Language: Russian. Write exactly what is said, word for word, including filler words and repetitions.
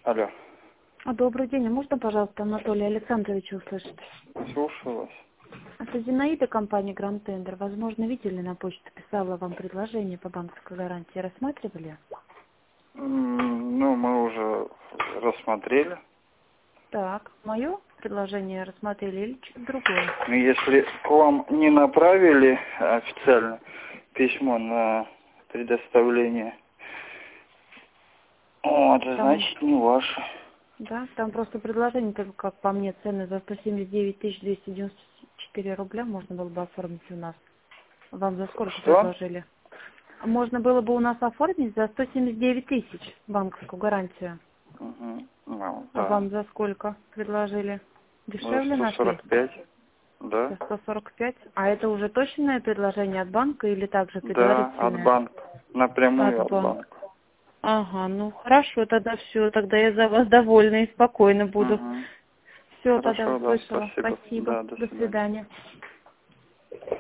Алло. А, Добрый день. А можно, пожалуйста, Анатолия Александровича услышать? Слушаю вас. Это Зинаида, компания Гранд Тендер. Возможно, видели, на почту писала вам предложение по банковской гарантии. Рассматривали? М, Ну, мы уже рассмотрели. Так, мое предложение рассмотрели или что-то другое? Но если к вам не направили официально письмо на предоставление, вот, Там, значит, не ваше. да, там просто предложение, только как по мне, цены за сто семьдесят девять тысяч двести девяносто четыре рубля можно было бы оформить у нас. Вам за сколько Что? предложили? Можно было бы у нас оформить за сто семьдесят девять тысяч банковскую гарантию. Угу. Ну, А да. вам за сколько предложили? За Дешевле сто нашли? сорок пять. Да? За сто сорок пять? А это уже точное предложение от банка или также Да, от предварительное? банка. Напрямую От от банка. банка. Ага, ну хорошо, тогда все, тогда я за вас довольна и спокойно буду. Угу. Все, тогда Хорошо, да, услышала. спасибо. Спасибо. Да, до До свидания. свидания.